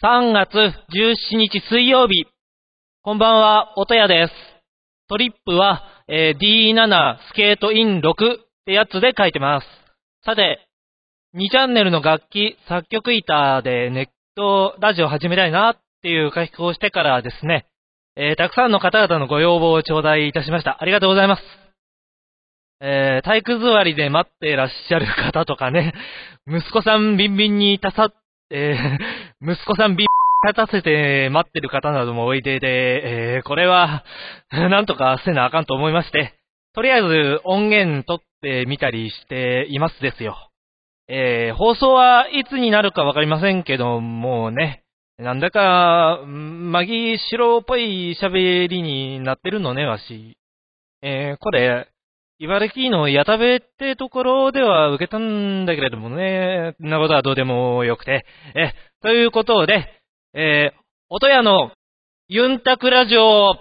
3月17日水曜日。こんばんは、音谷です。トリップは、D7 スケートイン6ってやつで書いてます。さて、2チャンネルの楽器、作曲板でネットラジオ始めたいなっていう書き込みをしてからですね、たくさんの方々のご要望を頂戴いたしました。ありがとうございます。体育座りで待ってらっしゃる方とかね、息子さんビンビンに息子さんビン立たせて待ってる方などもおいでで、これは、なんとかせなあかんと思いまして、とりあえず音源取ってみたりしていますですよ。放送はいつになるかわかりませんけど、もうね、なんだか、マギシロっぽい喋りになってるのね、わし。これ、茨城の矢田部ってところでは受けたんだけれどもね、そんなことはどうでもよくて。ということで、音谷のユンタクラジオ。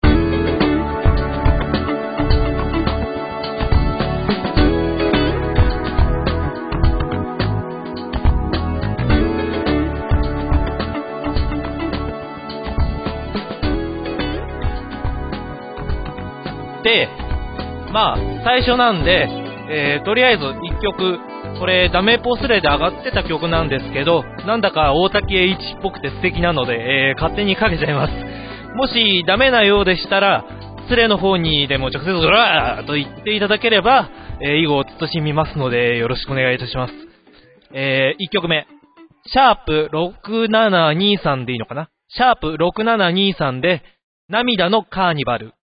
で、まあ、最初なんで、とりあえず一曲、これダメポスレで上がってた曲なんですけど、なんだか大竹栄一っぽくて素敵なので、勝手にかけちゃいます。もしダメなようでしたら、スレの方にでも直接うらーと言っていただければ、以後慎みますので、よろしくお願いいたします。1曲目。シャープ6723でいいのかな？シャープ6723で、涙のカーニバル。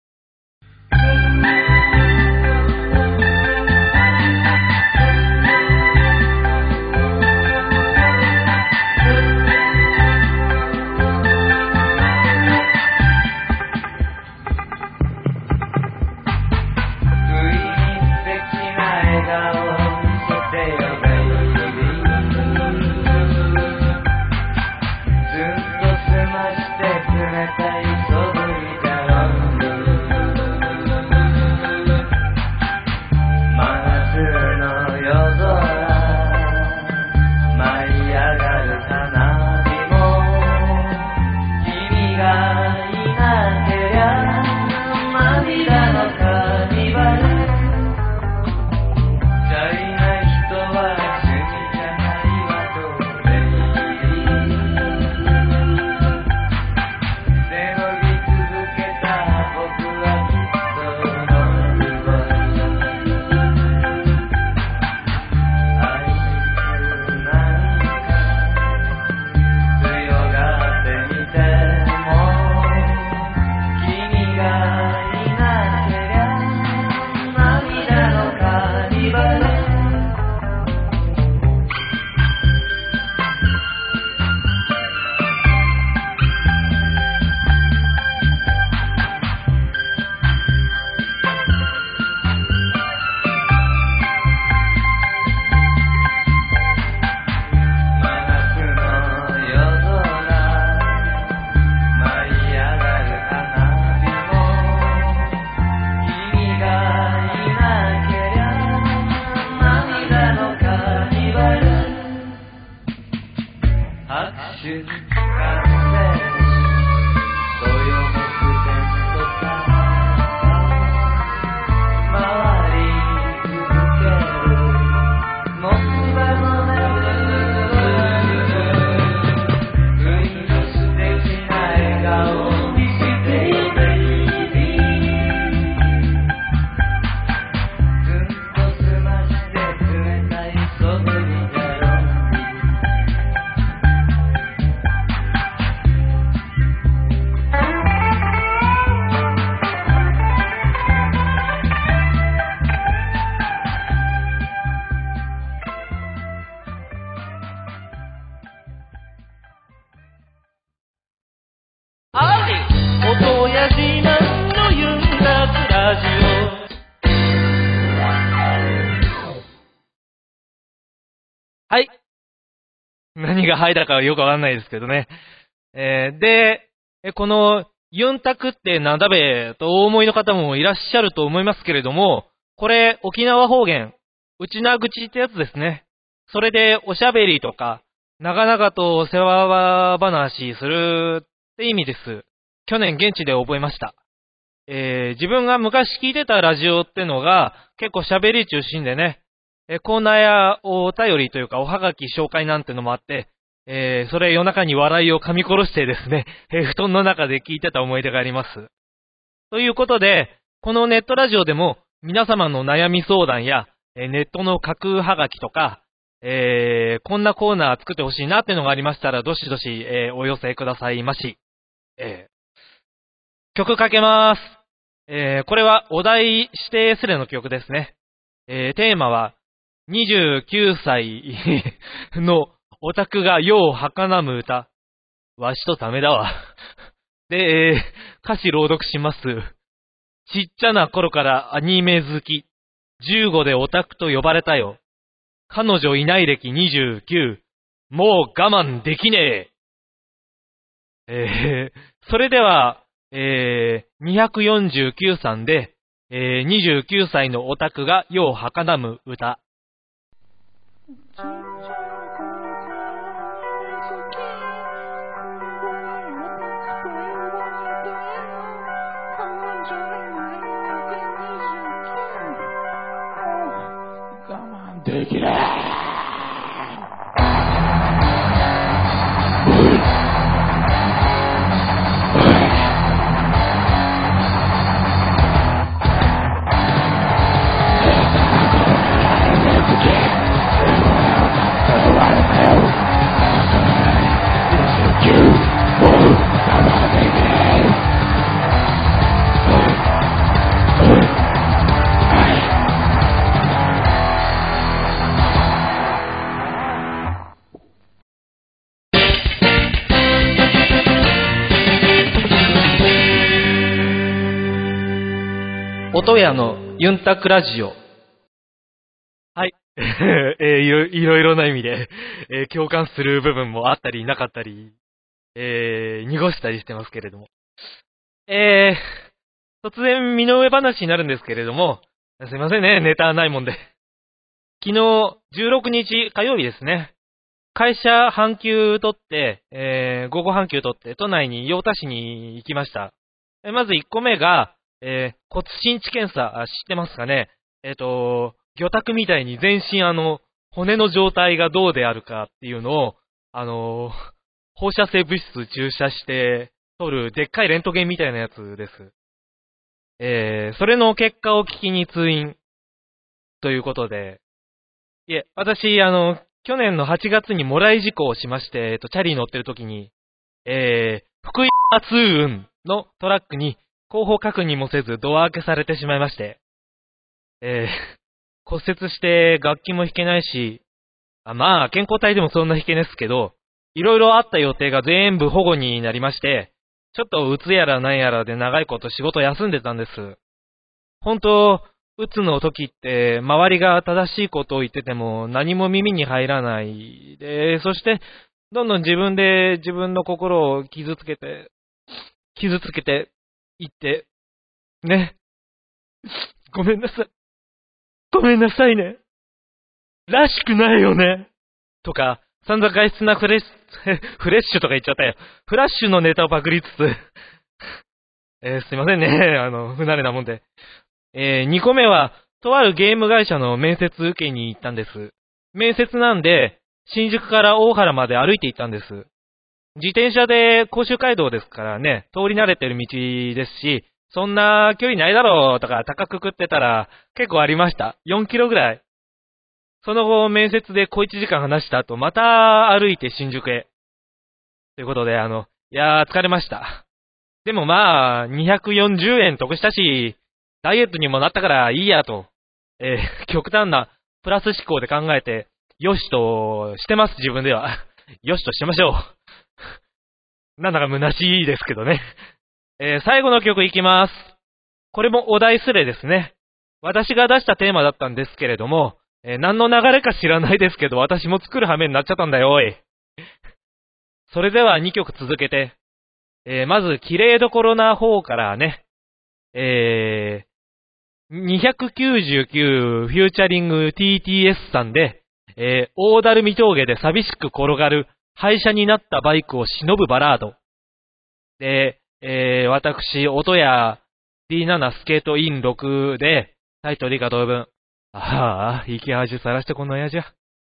はい。何がはいだかよくわかんないですけどね。で、このユンタクってなんだべとお思いの方もいらっしゃると思いますけれども、これ沖縄方言、内名口ってやつですね。それでおしゃべりとか、 長々と世話話するって意味です。去年現地で覚えました。自分が昔聞いてたラジオってのが結構喋り中心でね、コーナーやお便りというかおはがき紹介なんてのもあって、それ夜中に笑いを噛み殺してですね、布団の中で聞いてた思い出があります。ということで、このネットラジオでも皆様の悩み相談や、ネットの架空はがきとか、こんなコーナー作ってほしいなってのがありましたら、どしどし、お寄せくださいまし。曲かけます。これはお題指定スレの曲ですね。テーマは、29歳のオタクが世を儚む歌。わしとためだわ。で、歌詞朗読します。ちっちゃな頃からアニメ好き。15でオタクと呼ばれたよ。彼女いない歴29。もう我慢できねえ。それでは、249さんで、29歳のオタクが世を儚む歌。 できない。 音屋のユンタクラジオ。はい。いろいろな意味で、共感する部分もあったりなかったり、濁したりしてますけれども。突然身の上話になるんですけれども、すいませんね、ネタないもんで。昨日、16日火曜日ですね。会社半休取って、午後半休取って、都内に陽田市に行きました。まず1個目が、骨心地検査、知ってますかね？魚拓みたいに全身骨の状態がどうであるかっていうのを、放射性物質注射して取るでっかいレントゲンみたいなやつです。それの結果を聞きに通院ということで、私、去年の8月にもらい事故をしまして、チャリに乗ってる時に、福井通運のトラックに後方確認もせずドア開けされてしまいまして、骨折して楽器も弾けないし、まあ健康体でもそんな弾けないですけど、いろいろあった予定が全部保護になりまして、ちょっとうつやらなんやらで長いこと仕事休んでたんです。本当、うつの時って周りが正しいことを言ってても何も耳に入らないで、そしてどんどん自分で自分の心を傷つけていって、ね。ごめんなさい。ごめんなさいね。らしくないよね。とか、散々外出なフレッシュとか言っちゃったよ。フラッシュのネタをパクりつつ、すいませんね。不慣れなもんで。2個目は、とあるゲーム会社の面接受けに行ったんです。面接なんで、新宿から大原まで歩いて行ったんです。自転車で甲州街道ですからね、通り慣れてる道ですし、そんな距離ないだろうとか高くくってたら結構ありました。4キロぐらい。その後面接で小1時間話した後、また歩いて新宿へ。ということで、疲れました。でもまあ、240円得したし、ダイエットにもなったからいいやと、極端なプラス思考で考えて、よしとしてます、自分では。よしとしてましょう。なんだか虚しいですけどね。最後の曲いきます。これもお題スレですね。私が出したテーマだったんですけれども、何の流れか知らないですけど、私も作る羽目になっちゃったんだよ、おい。それでは2曲続けて、まず、綺麗どころな方からね、299フューチャリング TTS さんで、 大だるみ峠で寂しく転がる廃車になったバイクを忍ぶバラード。で、私、音や D7 スケートイン6で、タイトル以下同文。ああ、生き恥さらしてこの親じゃ。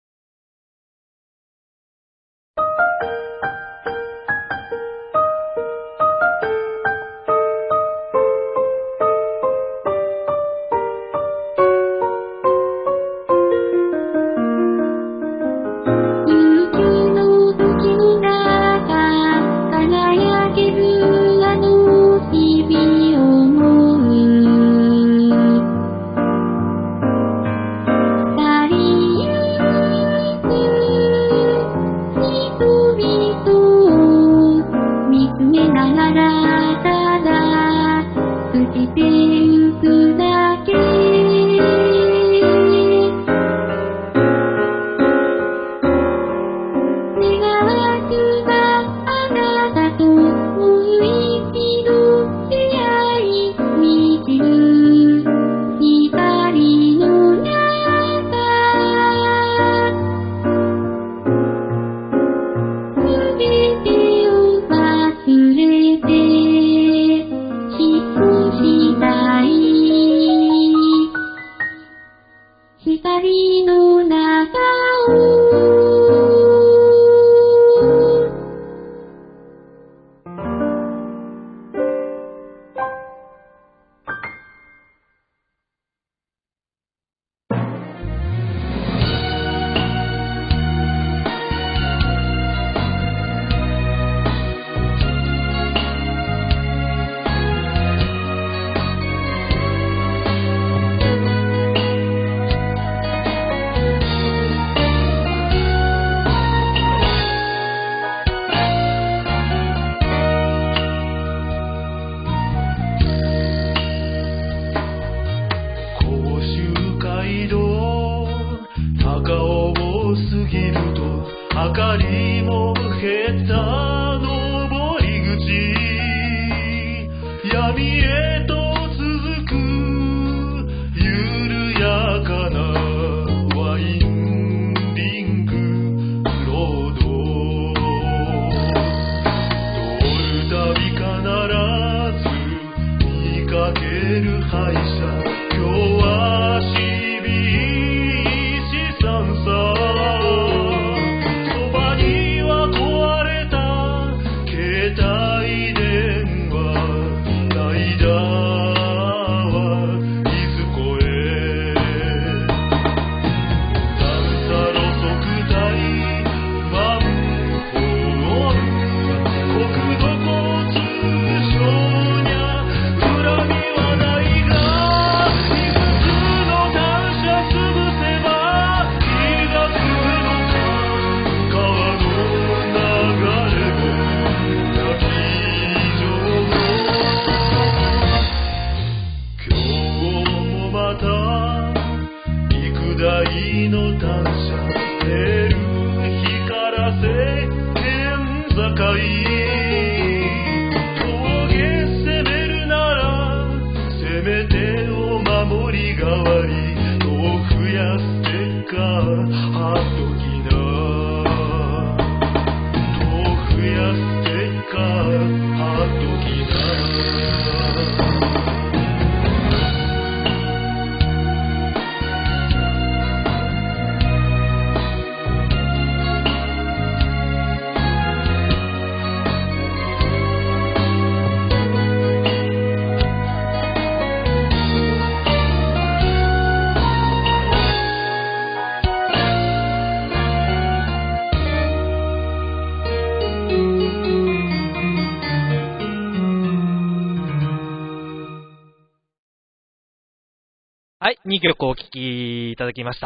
はい、2曲お聴きいただきました。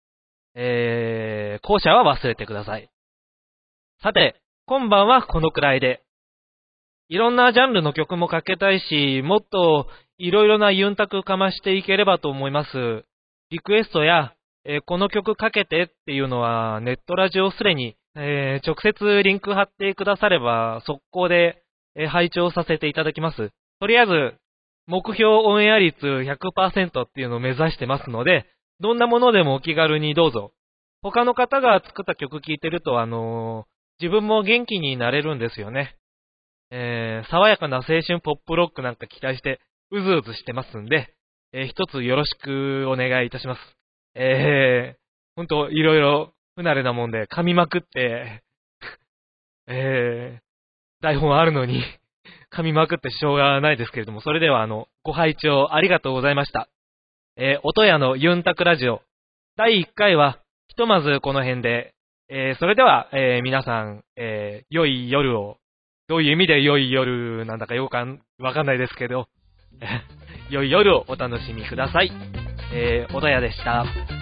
後者は忘れてください。さて、今晩はこのくらいで。いろんなジャンルの曲もかけたいし、もっといろいろなユンタクかましていければと思います。リクエストや、この曲かけてっていうのはネットラジオスレに、直接リンク貼ってくだされば速攻で、拝聴させていただきます。とりあえず、目標オンエア率 100% っていうのを目指してますので、どんなものでもお気軽にどうぞ。 他の方が作った曲聴いてると、自分も元気になれるんですよね。爽やかな青春ポップロックなんか期待して、うずうずしてますんで、一つよろしくお願いいたします。ほんと、いろいろ不慣れなもんで噛みまくって、台本あるのに噛みまくってしょうがないですけれども、それではご拝聴ありがとうございました。音屋のユンタクラジオ第1回はひとまずこの辺で、それでは、皆さん、良い夜を、どういう意味で良い夜なんだかわかんないですけど、良い夜をお楽しみください。音屋でした。